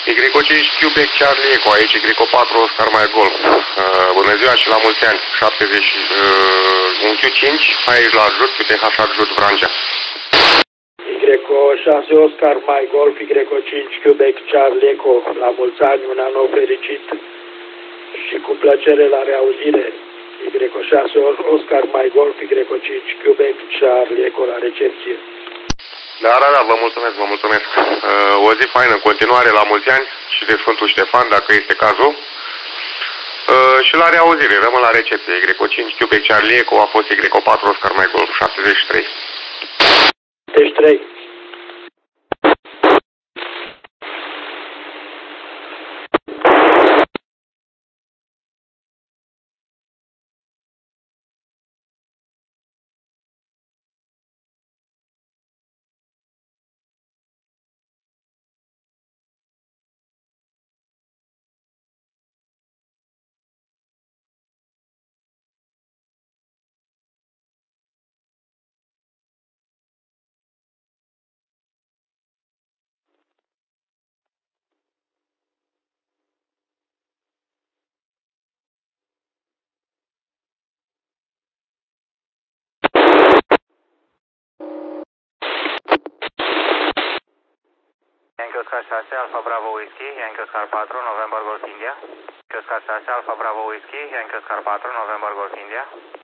Y5 Quebec Charlie Eco, aici Y4 Oscar Mike Golf. Bună ziua și la mulți ani. 70, un Q5, aici la Ajut, UTH Ajut Vrancea. Y6 Oscar Mike Golf, Y5 Quebec Charlie Eco, la mulți ani, un an nou fericit și cu plăcere la reauzire. Y6 Oscar Mike Golf, Y5 Quebec Charlie Eco, la recepție. Da, vă mulțumesc, vă mulțumesc. O zi faină în continuare, la mulți ani și de Sfântul Ștefan, dacă este cazul. Și la reauzire, rămân la recepție. Y5 Quebec Charlie Eco a fost Y4 Oscar Mike Golf, 73. 73. Yankee Oscar 6, Alfa Bravo Whiskey, Yankee Oscar 4, November Golf India. Yankee Oscar 6, Alfa Bravo Whiskey, Yankee Oscar 4, November Golf India.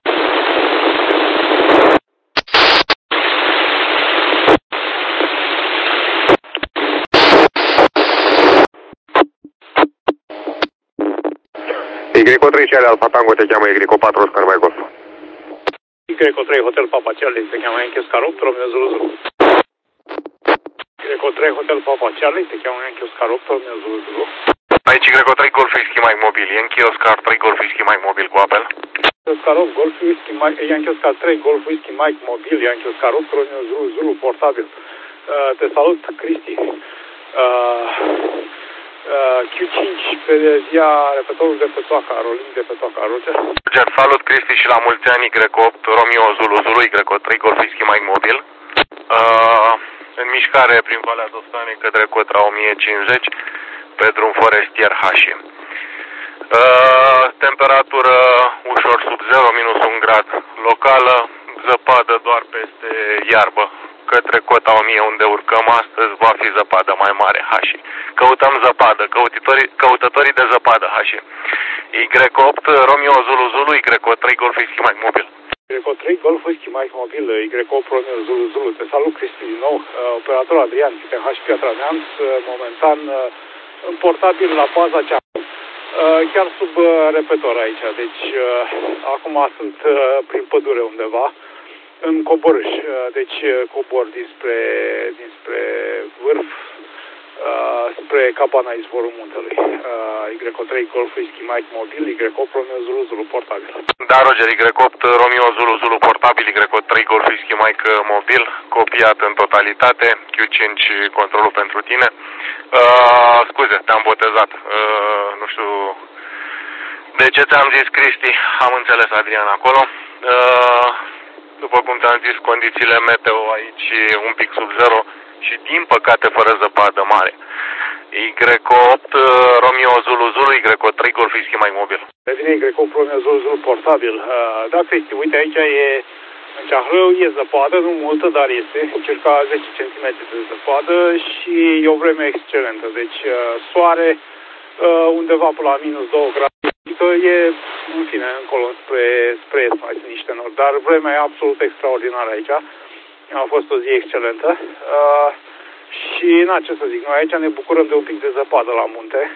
Y3 Charlie Alfa Tango te cheamă Y4 Oscar Mike Golf. Y3 Hotel Papa Charlie se cheamă Yankee Oscar 8, Romeo Zulu Zulu. Y3 Hotel Papa Charlie se cheamă Yankee Oscar 8, Romeo Zulu Zulu. Aici Y3 Golf Whisky Mike Mobil, Yankee Oscar 3 Golf Whisky Mike Mobil cu apel. Oscar 8 Golf Whisky Mike, Yankee Oscar 3 Golf Whisky Mike Mobil, Yankee Oscar 8, Romeo Zulu Zulu, portabil. Te salut, Cristi. Q5 pe zia repătorul de pe Toaca, Rolin de pe Toaca, Roger. Roger, salut Cristi și la mulți ani, Y8 Romeo Zulu Zulu, Y3 Golf Whisky Mike Mobil. În mișcare prin Valea Toscanei către Cotra 1050 pe drum forestier Hași. Temperatură ușor sub 0, minus 1 grad locală, zăpadă doar peste iarbă. Către Cota 1000 unde urcăm astăzi va fi zăpadă mai mare, Hași. Căutăm zăpadă, căutătorii de zăpadă, Hași. Y8 Romeo Zulu Zulu, Y3 Golf Whisky Mike Mobil. Y3 Golf Whisky Mike Mobil, Y8 Romeo Zulu Zulu. Te salut, Cristi, din nou. Operatorul Adrian, UTH Piatra Neamț, momentan în portabil la baza cea. Chiar sub repetor aici, deci acum sunt prin pădure undeva, în Coborâș, deci cobor dinspre vârf, spre cabana izvorul muntelui. Y3 Golf Whisky Mike Mobil, Y8 Romeo Zulu Zulu portabil. Da, Roger, Y8 Romeo Zulu Zulu portabil, Y3 Golf Whisky Mike Mobil, copiat în totalitate, Q5 controlul pentru tine. Scuze, te-am botezat, nu știu de ce ți-am zis, Cristi, am înțeles, Adrian, acolo. După cum ți-am zis, condițiile meteo aici un pic sub 0 și din păcate fără zăpadă mare. Y8 Romeo Zulu Zulu, Y3 Golf Whisky Mike Mobil. Revine Y8 Romeo Zulu Zulu portabil. Da, Cristi, uite aici în Ceahrău e zăpadă, nu multă, dar este circa 10 cm de zăpadă și e o vreme excelentă. Deci soare undeva până la minus 2 grade. E, în fine, încolo spre est mai sunt niște nori, dar vremea e absolut extraordinară aici. A fost o zi excelentă. Și, ce să zic, noi aici ne bucurăm de un pic de zăpadă la munte.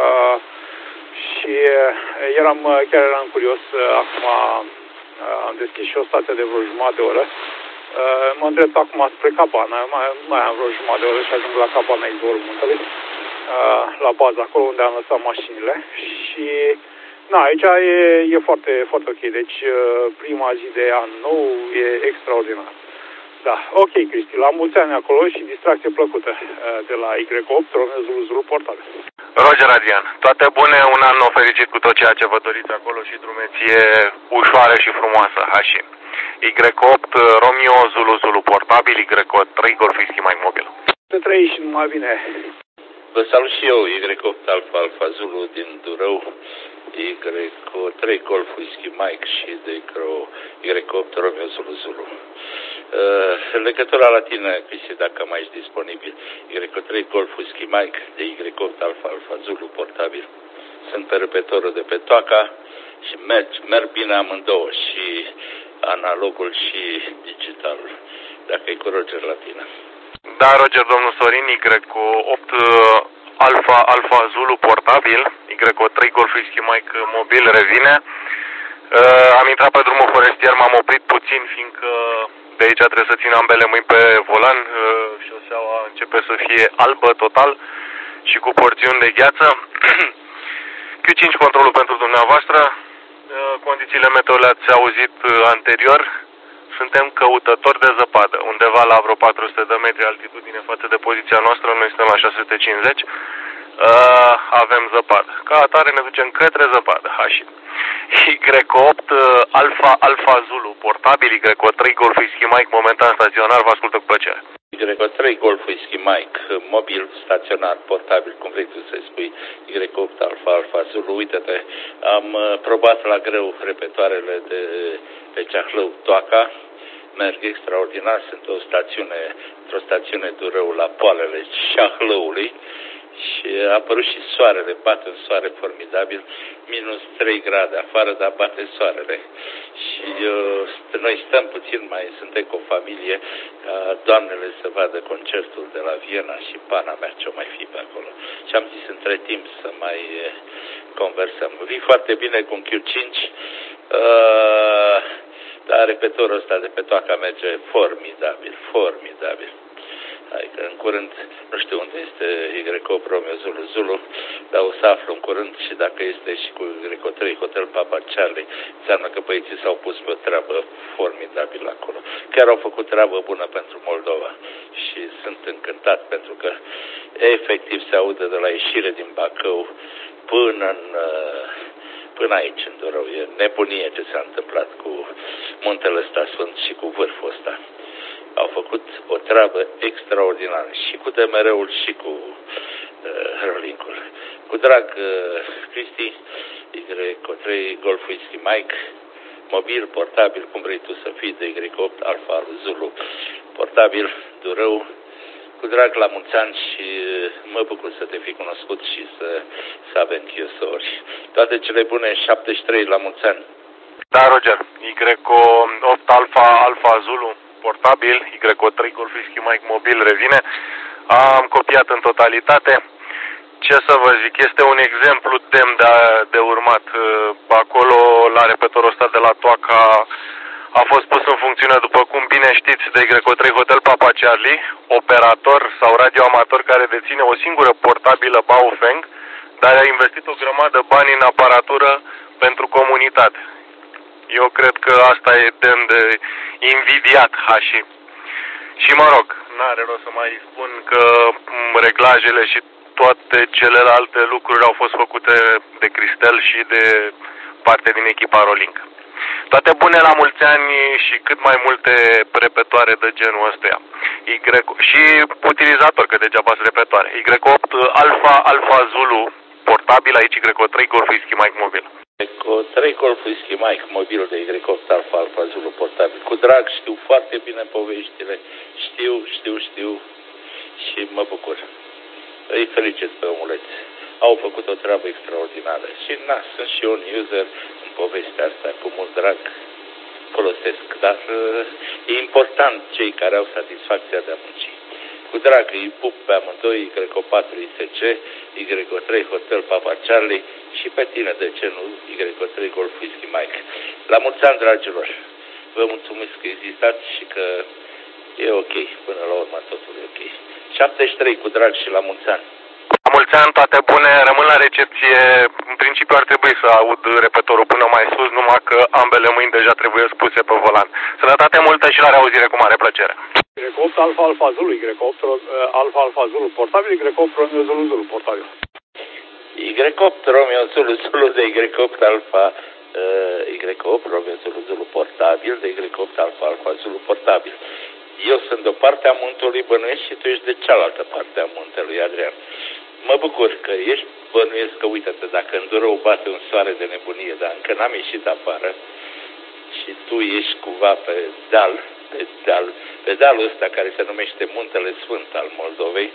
Și chiar eram curios, acum am deschis și o stație de vreo jumătate de oră. Mă îndrept acum spre cabana, mai am vreo jumătate de oră și ajung la cabana izvorul muntelui, la bază, acolo unde am lăsat mașinile. Și, aici e foarte, foarte ok, deci prima zi de an nou e extraordinar. Da, ok, Cristi, la mulți ani acolo și distracție plăcută de la Y8 Romeo Zulu Zulu portabil. Roger, Adrian, toate bune, un an nou fericit cu tot ceea ce vă doriți acolo și drumeție ușoară și frumoasă, Hași. Y8 Romeo Zulu Zulu portabil, Y3 Golf Whisky Mike Mobil. Te trăiești și numai bine. Vă salut și eu, Y8 Alfa Alfa Zulu din Durău, Y3 Golf Whisky Mike și de Y8 Romeo Zulu Zulu. Legătura la tine, Cristi, dacă mai ești disponibil. Y3 Golf Whisky Mike de Y8 Alfa Alfa Zulu portabil. Sunt pe repetorul de pe toaca și merg bine amândouă, și analogul și digitalul. Dacă e cu Roger la tine. Da, Roger, domnul Sorin, Y8 Alfa Alfa Zulu portabil, Y3 Golf Whisky Mike mobil revine. Am intrat pe drumul forestier, m-am oprit puțin, fiindcă de aici trebuie să țin ambele mâini pe volan. Șoseaua începe să fie albă total și cu porțiuni de gheață. Q5 controlul pentru dumneavoastră. Condițiile meteo le-ați auzit anterior. Suntem căutători de zăpadă, undeva la vreo 400 de metri altitudine față de poziția noastră, noi suntem la 650, avem zăpadă. Ca atare ne ducem către zăpadă, hași. Y8 Alfa Alfa Zulu, portabil, Y3 Golf Whisky Mike, momentan staționar, vă ascultă cu plăcere. Y3 Golf Whisky Mike, mobil, staționar, portabil, cum vrei tu să spui, Y8 Alfa Alfa Zulu, uite-te, am probat la greu repetoarele de pe Ceahlău Toaca, merg extraordinar, sunt într-o stațiune Durău la poalele Ceahlăului și a apărut și soarele, bate un soare formidabil, minus 3 grade afară, dar bate soarele. Și noi stăm puțin, mai suntem cu o familie, doamnele să vadă concertul de la Viena și pana mea ce-o mai fi pe acolo. Și am zis între timp să mai conversăm. Vii foarte bine cu un Q5, dar repetorul ăsta de pe toaca merge formidabil, formidabil. Adică în curând, nu știu unde este Y8 Romeo Zulu Zulu, dar o să aflu în curând, și dacă este și cu Y3 Hotel Papa Charlie, înseamnă că băieții s-au pus pe o treabă formidabilă acolo. Chiar au făcut treabă bună pentru Moldova și sunt încântat pentru că efectiv se aude de la ieșire din Bacău până aici în Durău. E nebunie ce s-a întâmplat cu muntele ăsta sfânt și cu vârful ăsta. Au făcut o treabă extraordinară și cu DMR-ul și cu Rolling-ul. Cu drag, Cristi, Y3 Golf Whisky Mike, mobil, portabil, cum vrei tu să fii, de Y8 Alfa Zulu, portabil, Durău, cu drag, la mulți ani și mă bucur să te fi cunoscut și să avem chiosori. Toate cele bune, 73, la mulți ani. Da, Roger, Y8 Alfa Zulu, portabil, Y3 Golf Whisky Mike mobil revine. Am copiat în totalitate. Ce să vă zic, este un exemplu demn de urmat. Acolo, la repetorul ăsta de la Toaca, a fost pus în funcțiune, după cum bine știți, de Y3 Hotel Papa Charlie, operator sau radioamator care deține o singură portabilă Baofeng, dar a investit o grămadă bani în aparatură pentru comunitate. Eu cred că asta e demn de invidiat, hași. Și mă rog, n-are rost să mai spun că reglajele și toate celelalte lucruri au fost făcute de Cristel și de parte din echipa Rolling. Toate bune la mulți ani și cât mai multe repetoare de genul ăsta. Și utilizator, că degeaba sunt repetoare. Y8 Alfa Zulu, portabil, aici Y3 Golf Whisky Mike mobil. Y3 Golf Whisky Mike mobil de Y8 Alfa Zulu portabil. Cu drag, știu foarte bine poveștile, știu și mă bucur. Îi felicit pe omuleți. Au făcut o treabă extraordinară și sunt și eu un user în povestea asta, cu mult drag folosesc, dar e important cei care au satisfacția de a munci. Cu drag îi pup pe amândoi, Y4 ISC, Y3 Hotel Papa Charlie și pe tine, de ce nu, Y3 Golf Whisky Mike. La mulți ani, dragilor! Vă mulțumesc că existați și că e ok, până la urmă totul e ok. 73 cu drag și la mulți ani! La mulți ani, toate bune, rămân la recepție. În principiu ar trebui să aud repetorul până mai sus, numai că ambele mâini deja trebuie spuse pe volan. Sănătate multă și la reauzire, cu mare plăcere. Y8 Alfa Zulu, Y8 Alfa Zulu portabil, Y8 Romeo Zulu Zulu portabil. Y8 Romeo Zulu Zulu de Y8 Alfa Y8 Romeo Zulu Zulu portabil de Y8 Alfa Zulu portabil. Eu sunt de o parte a muntelui Bănuiești și tu ești de cealaltă parte a muntelui Adrian. mă bucur că ești, bănuiesc că, uite-te, dacă în Durău bate un soare de nebunie, dar încă n-am ieșit afară și tu ești cumva pe dealul ăsta care se numește Muntele Sfânt al Moldovei,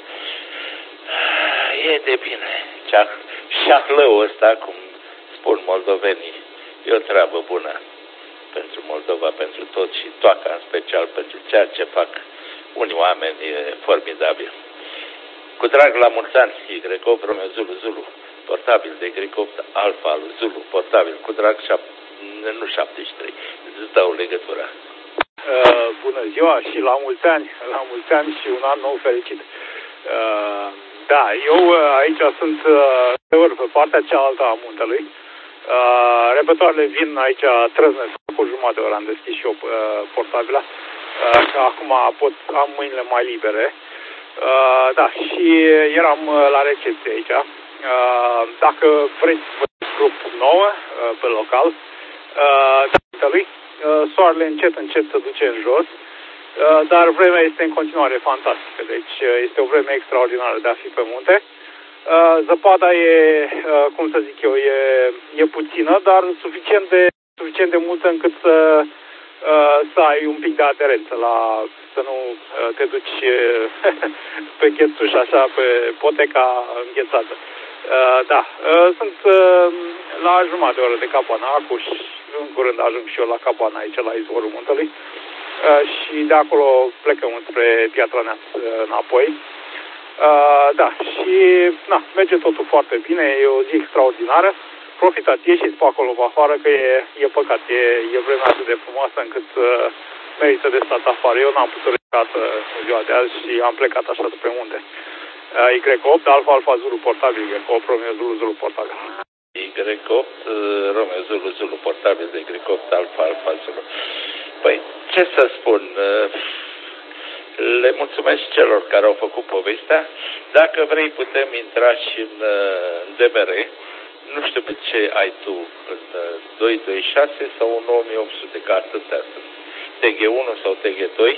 e de bine. Șahlăul ăsta, cum spun moldovenii, e o treabă bună pentru Moldova, pentru tot și toaca în special, pentru ceea ce fac unii oameni, e formidabil. Cu drag la mulți ani, Y8 Romeo Zulu Zulu, portabil de Y8 Alfa Zulu, portabil, cu drag, nu 73, îți dau legătura. Bună ziua și la mulți ani și un an nou fericit. Da, eu aici sunt pe partea cealaltă a muntelui. Repetoarele vin aici trăznesc, cu jumătate de oră am deschis și eu portabila. Acum am mâinile mai libere. Da, și eram la recepție aici. Dacă vreți grup nouă pe local, soarele încet se duce în jos, dar vremea este în continuare fantastică, deci este o vreme extraordinară de a fi pe munte. Zăpada e, cum să zic eu, e puțină, dar suficient de multă încât să ai un pic de aderență, să nu te duci pe ghețuș așa, pe poteca înghețată. Da, sunt la jumătate de oră de Capana, și în curând ajung și eu la Capana, aici la izvorul muntelui, și de acolo plecăm spre Piatra Neamț înapoi. Da, și merge totul foarte bine, e o zi extraordinară. Profitați, ieșiți pe acolo, pe afară, că e păcat, e vremea atât de frumoasă încât merită de stat afară. Eu n-am putut recat în ziua de azi și am plecat așa de pe munte. Y8 Alfa Zulu portabil, Y8 Romeo Zulu Zulu portabil. Y8 Romeo Zulu Zulu portabil de Y8 Alfa Zulu. Păi, ce să spun, le mulțumesc celor care au făcut povestea. Dacă vrei putem intra și în DMR. Nu știu pe ce ai tu, în 226 sau în 9800, că atâtea sunt. TG1 sau TG2.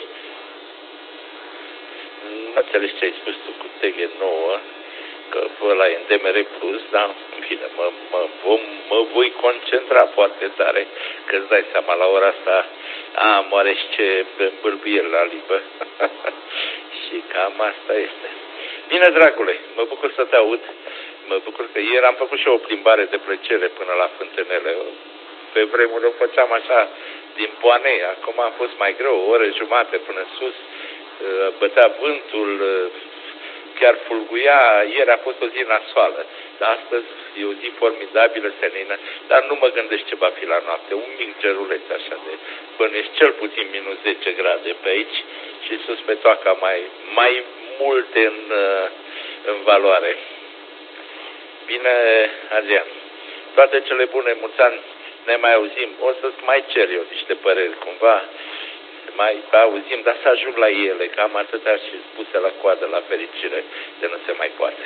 Nu înțeles ce ai spus tu cu TG9, că ăla e în DMR Plus, dar în fine, mă voi concentra foarte tare, că îți dai seama, la ora asta am oareși ce bâlbâieri la limbă. Și cam asta este. Bine, dragule, mă bucur să te aud. Mă bucur că ieri am făcut și o plimbare de plăcere până la Fântânele. Pe vremuri o făceam așa din Poanei, acum a fost mai greu, o oră jumate până sus, bătea vântul, chiar fulguia, ieri a fost o zi nasoală, dar astăzi e o zi formidabilă, senină, dar nu mă gândesc ce va fi la noapte, un mic geruleț așa de bănuiesc cel puțin minus 10 grade pe aici și sus pe toaca mai multe în valoare. Bine, Adrian, toate cele bune, mulți ani, ne mai auzim, o să-ți mai cer eu niște păreri, cumva, mai auzim, dar să ajung la ele, că am atâtea și spuse la coadă, la fericire, de nu se mai poate.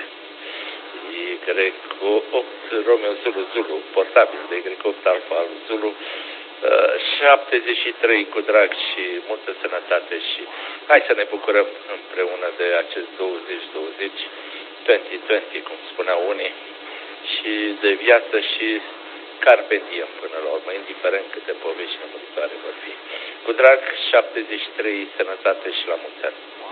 Y8 Romeo Zulu Zulu, portabil de Y8 Alfa Zulu, 73 cu drag și multă sănătate și hai să ne bucurăm împreună de acest 2020, 2020, cum spuneau unii, și de viață și carpe diem până la urmă, indiferent câte povești nemuritoare vor fi. Cu drag, 73, sănătate și la mulți ani.